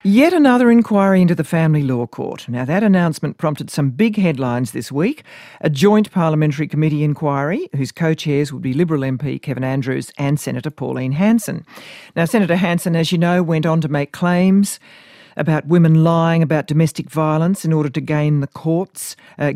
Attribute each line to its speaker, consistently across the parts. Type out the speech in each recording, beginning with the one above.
Speaker 1: Yet another inquiry into the Family Law Court. Now, that announcement prompted some big headlines this week. A joint parliamentary committee inquiry, whose co-chairs would be Liberal MP Kevin Andrews and Senator Pauline Hanson. Now, Senator Hanson, as you know, went on to make claims about women lying about domestic violence in order to game the courts,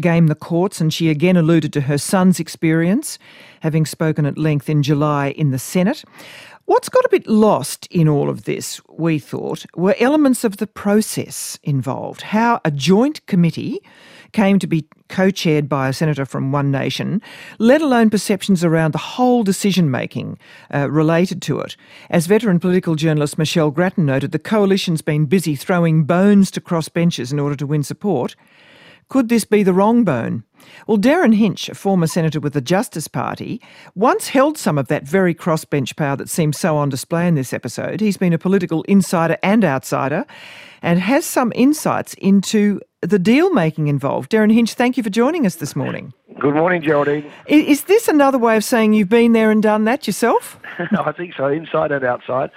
Speaker 1: and she again alluded to her son's experience, having spoken at length in July in the Senate. What's got a bit lost in all of this, we thought, were elements of the process involved. How a joint committee came to be co-chaired by a senator from One Nation, let alone perceptions around the whole decision-making related to it. As veteran political journalist Michelle Grattan noted, the coalition's been busy throwing bones to crossbenchers in order to win support. Could this be the wrong bone? Well, Derryn Hinch, a former senator with the Justice Party, once held some of that very crossbench power that seems so on display in this episode. He's been a political insider and outsider and has some insights into the deal-making involved. Derryn Hinch, thank you for joining us this morning.
Speaker 2: Good morning, Geraldine.
Speaker 1: Is this another way of saying you've been there and done that yourself?
Speaker 2: I think so, inside and outside.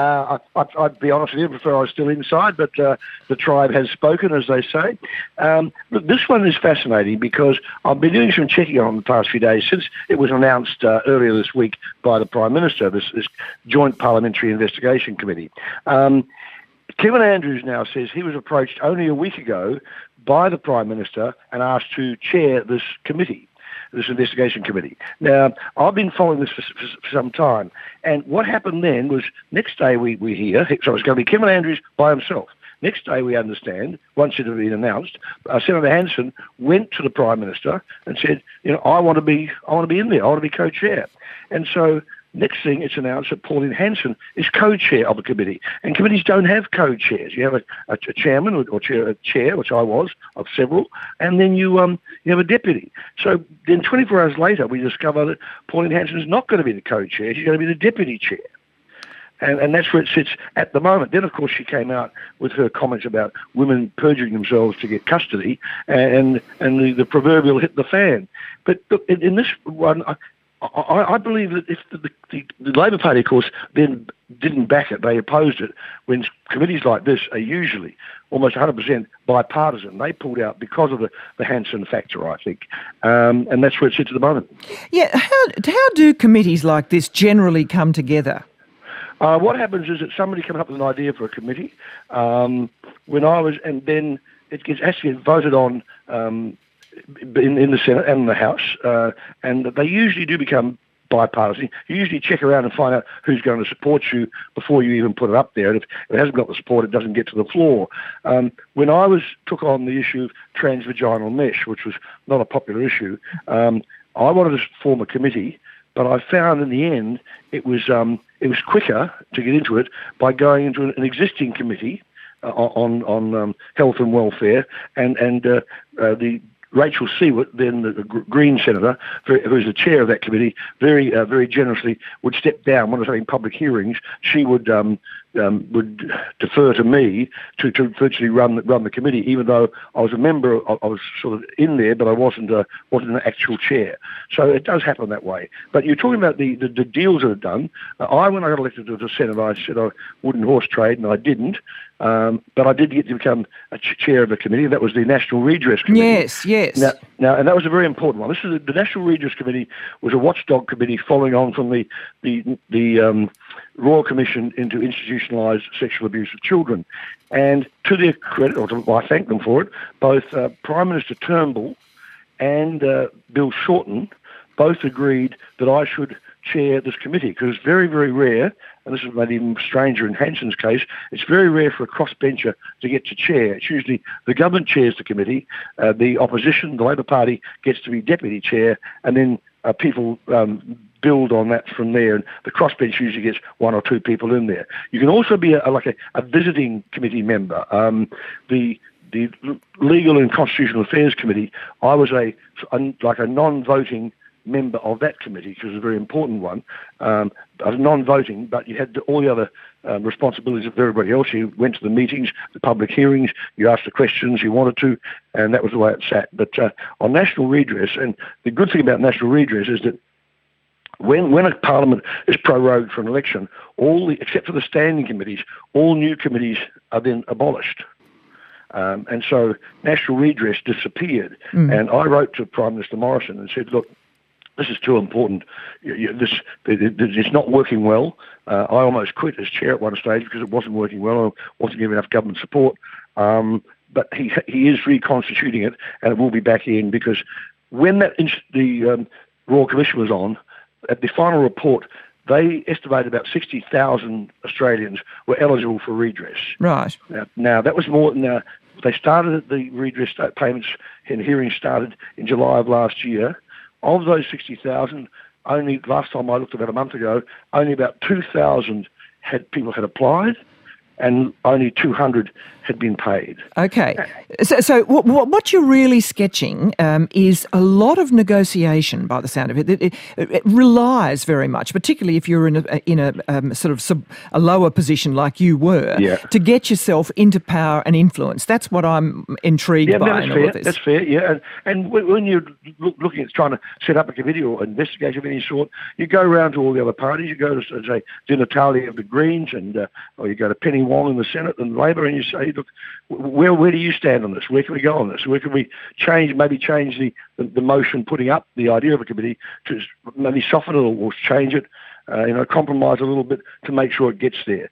Speaker 2: I'd be honest with you, I prefer I was still inside, but the tribe has spoken, as they say. Look, this one is fascinating because I've been doing some checking on the past few days since it was announced earlier this week by the Prime Minister, this Joint Parliamentary Investigation Committee. Kevin Andrews now says he was approached only a week ago by the Prime Minister and asked to chair this committee, this investigation committee. Now, I've been following this for some time, and what happened then was next day we hear, so it's going to be Kevin Andrews by himself. Next day we understand, once it had been announced, Senator Hanson went to the Prime Minister and said, I want to be in there, I want to be co-chair. And so next thing it's announced that Pauline Hanson is co-chair of the committee. And committees don't have co-chairs. You have a chairman or chair, which I was, of several, and then you have a deputy. So then 24 hours later we discover that Pauline Hanson is not going to be the co-chair, she's going to be the deputy chair. And that's where it sits at the moment. Then, of course, she came out with her comments about women perjuring themselves to get custody, and the proverbial hit the fan. But look, in this one, I believe that if the Labor Party, of course, then didn't back it, they opposed it, when committees like this are usually almost 100% bipartisan. They pulled out because of the Hanson factor, I think. And that's where it sits at the moment. Yeah,
Speaker 1: how do committees like this generally come together?
Speaker 2: What happens is that somebody comes up with an idea for a committee, and then it has to get voted on in the Senate and the House, and they usually do become bipartisan. You usually check around and find out who's going to support you before you even put it up there, and if it hasn't got the support, it doesn't get to the floor. When I took on the issue of transvaginal mesh, which was not a popular issue, I wanted to form a committee, but I found in the end it was quicker to get into it by going into an existing committee on health and welfare, and the Rachel Siewert, then the Green senator, who's the chair of that committee, very generously would step down when I was having public hearings. She would defer to me to virtually run the committee, even though I was a member. I was sort of in there, but I wasn't an actual chair. So it does happen that way. But you're talking about the deals that are done. When I got elected to the Senate, I said I wouldn't horse trade, and I didn't. But I did get to become a chair of a committee, and that was the National Redress Committee.
Speaker 1: Yes.
Speaker 2: Now, and that was a very important one. The National Redress Committee was a watchdog committee following on from the Royal Commission into institutionalised sexual abuse of children. And to their credit, I thank them for it, both Prime Minister Turnbull and Bill Shorten both agreed that I should chair this committee, because it's very, very rare, and this is made even stranger in Hanson's case, it's very rare for a crossbencher to get to chair. It's usually the government chairs the committee, the opposition, the Labor Party, gets to be deputy chair, and then people build on that from there, and the crossbench usually gets one or two people in there. You can also be a visiting committee member. The Legal and Constitutional Affairs Committee, I was a non-voting member of that committee, because it was a very important one. I was non-voting, but you had all the other responsibilities of everybody else. You went to the meetings, the public hearings, you asked the questions you wanted to, and that was the way it sat. But on National Redress, and the good thing about National Redress is that when a parliament is prorogued for an election, except for the standing committees, all new committees are then abolished. And so national redress disappeared. And I wrote to Prime Minister Morrison and said, look, this is too important. It's not working well. I almost quit as chair at one stage because it wasn't working well. I wasn't giving enough government support. But he is reconstituting it, and it will be back in, because when the Royal Commission was on, at the final report, they estimated about 60,000 Australians were eligible for redress.
Speaker 1: Right.
Speaker 2: Now that was more than... they started the redress payments, and hearings started in July of last year. Of those 60,000, only, last time I looked about a month ago, only about 2,000 people had applied, and only 200 had been paid.
Speaker 1: Okay. So what you're really sketching is a lot of negotiation, by the sound of it. It relies very much, particularly if you're in a sort of a lower position like you were, to get yourself into power and influence. That's what I'm intrigued by in all of this.
Speaker 2: That's fair, yeah. And when you're looking at trying to set up a committee or investigation of any sort, you go around to all the other parties. You go to, say, Di Natale of the Greens, or you go to Penny Wong in the Senate and Labor, and you say, look, where do you stand on this? Where can we go on this? Where can we change the motion putting up the idea of a committee to maybe soften it or change it, compromise a little bit to make sure it gets there?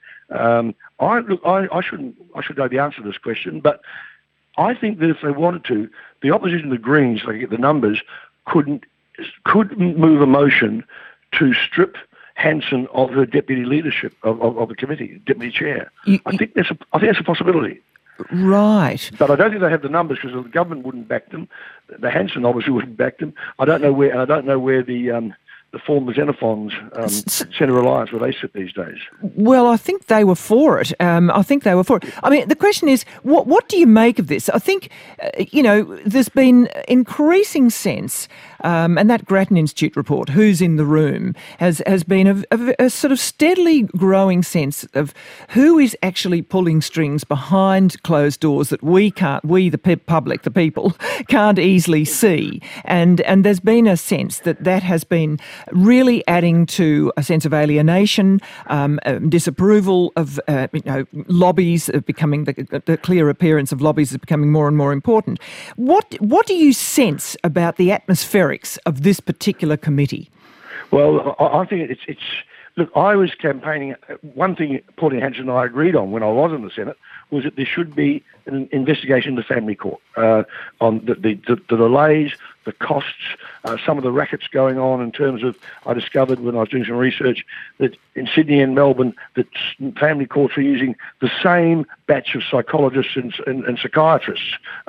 Speaker 2: I should know the answer to this question, but I think that if they wanted to, the opposition, the Greens, if they get the numbers, could move a motion to strip Hanson of her deputy leadership of the committee, deputy chair. I think that's a possibility.
Speaker 1: Right.
Speaker 2: But I don't think they have the numbers, because the government wouldn't back them. The Hanson obviously wouldn't back them. I don't know where the former Xenophon's Centre Alliance, where they sit these days.
Speaker 1: Well, I think they were for it. I mean, the question is, what do you make of this? I think, there's been increasing sense, and that Grattan Institute report, Who's in the Room, has been a sort of steadily growing sense of who is actually pulling strings behind closed doors that we, the public, the people, can't easily see. And there's been a sense that has been really adding to a sense of alienation, disapproval of lobbies, becoming the clear appearance of lobbies is becoming more and more important. What do you sense about the atmospherics of this particular committee?
Speaker 2: Well, I think it's look, I was campaigning. One thing Pauline Hanson and I agreed on when I was in the Senate was that there should be an investigation in the family court on the delays, the costs, some of the rackets going on in terms of, I discovered when I was doing some research that in Sydney and Melbourne that family courts are using the same batch of psychologists and psychiatrists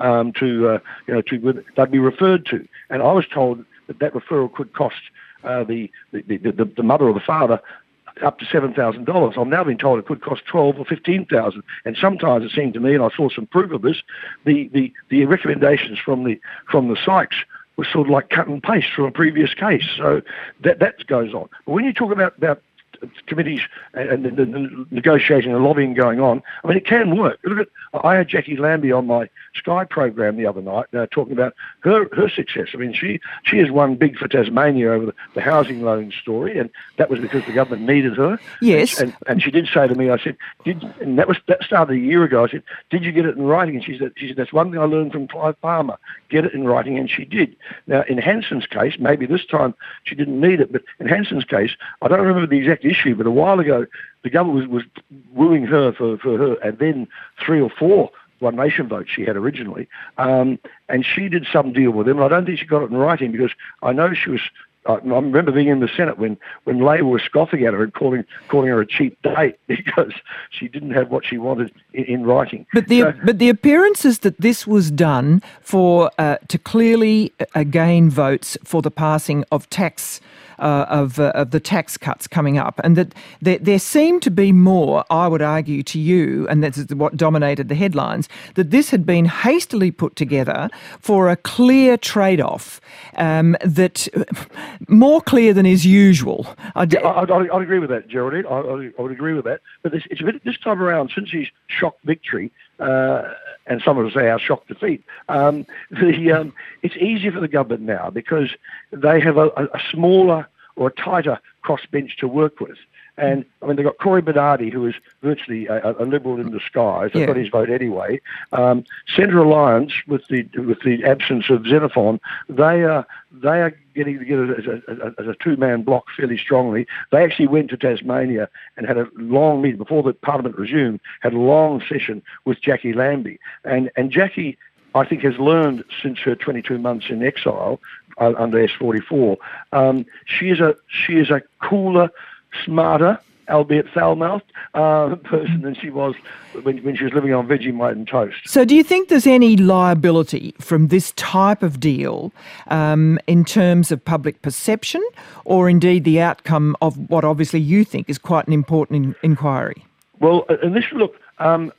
Speaker 2: they'd be referred to. And I was told that referral could cost the mother or the father up to $7,000. I'm now being told it could cost $12,000 or $15,000. And sometimes it seemed to me, and I saw some proof of this, the recommendations from the psychs were sort of like cut and paste from a previous case. So that goes on. But when you talk about committees and the negotiating and lobbying going on, I mean, it can work. I had Jackie Lambie on my Sky program the other night talking about her success. I mean, she has won big for Tasmania over the housing loan story, and that was because the government needed her.
Speaker 1: Yes.
Speaker 2: And she did say to me, I said, and that started a year ago, I said, did you get it in writing? And she said, that's one thing I learned from Clive Palmer, get it in writing, and she did. Now, in Hanson's case, maybe this time she didn't need it, but in Hanson's case, I don't remember the exact issue, but a while ago, the government was wooing her for her, and then 3 or 4 One Nation votes she had originally, and she did some deal with them. And I don't think she got it in writing, because I know she was. I remember being in the Senate when Labor was scoffing at her and calling her a cheap date because she didn't have what she wanted in writing.
Speaker 1: But the appearances that this was done to clearly gain votes for the passing of tax. Of the tax cuts coming up, and that there seemed to be more, I would argue to you, and that's what dominated the headlines, that this had been hastily put together for a clear trade-off, that more clear than is usual.
Speaker 2: I'd agree with that, Geraldine. I would agree with that. But it's a bit, this time around, since his shock victory, and some would say our shock defeat, it's easier for the government now because they have a smaller or a tighter crossbench to work with. And, I mean, they've got Cory Bernardi, who is virtually a Liberal in disguise. They've got his vote anyway. Centre Alliance, with the absence of Xenophon, they are getting together as a two-man block fairly strongly. They actually went to Tasmania and had a long meeting, before the Parliament resumed, had a long session with Jackie Lambie. And Jackie, I think, has learned since her 22 months in exile under S44. She is a cooler, smarter, albeit foul-mouthed, person than she was when she was living on Vegemite and toast.
Speaker 1: So do you think there's any liability from this type of deal in terms of public perception, or indeed the outcome of what obviously you think is quite an important inquiry?
Speaker 2: Well, initially, look,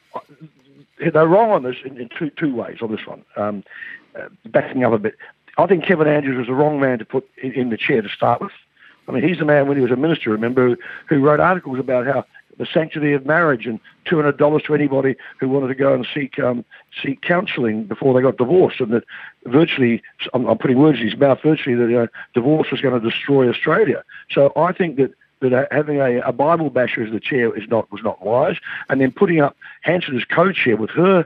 Speaker 2: they're wrong on this in two ways on this one. Backing up a bit, I think Kevin Andrews was the wrong man to put in the chair to start with. I mean, he's the man, when he was a minister, remember, who wrote articles about how the sanctity of marriage and $200 to anybody who wanted to go and seek counselling before they got divorced, and that virtually, I'm putting words in his mouth, virtually that divorce was going to destroy Australia. So I think that having a Bible basher as the chair was not wise, and then putting up Hanson as co-chair with her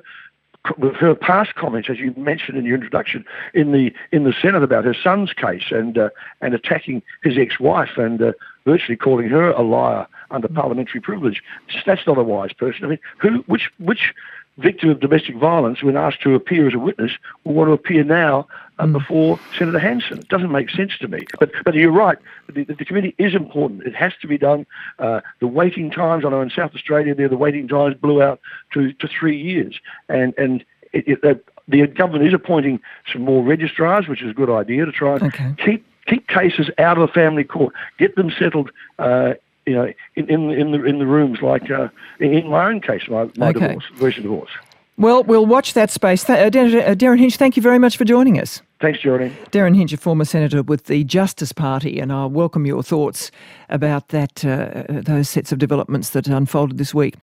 Speaker 2: past comments, as you mentioned in your introduction, in the Senate about her son's case and attacking his ex-wife and virtually calling her a liar under parliamentary privilege. That's not a wise person. I mean, which victim of domestic violence, when asked to appear as a witness, will want to appear now before Senator Hanson? It doesn't make sense to me. But you're right. The committee is important. It has to be done. The waiting times, I know in South Australia the waiting times blew out to 3 years. And the government is appointing some more registrars, which is a good idea, to try and keep cases out of the family court, get them settled in the rooms, like in my own case, my divorce, recent divorce.
Speaker 1: Well, we'll watch that space. Derryn Hinch, thank you very much for joining us.
Speaker 2: Thanks, Geraldine.
Speaker 1: Derryn Hinch, a former senator with the Justice Party, and I'll welcome your thoughts about those sets of developments that unfolded this week.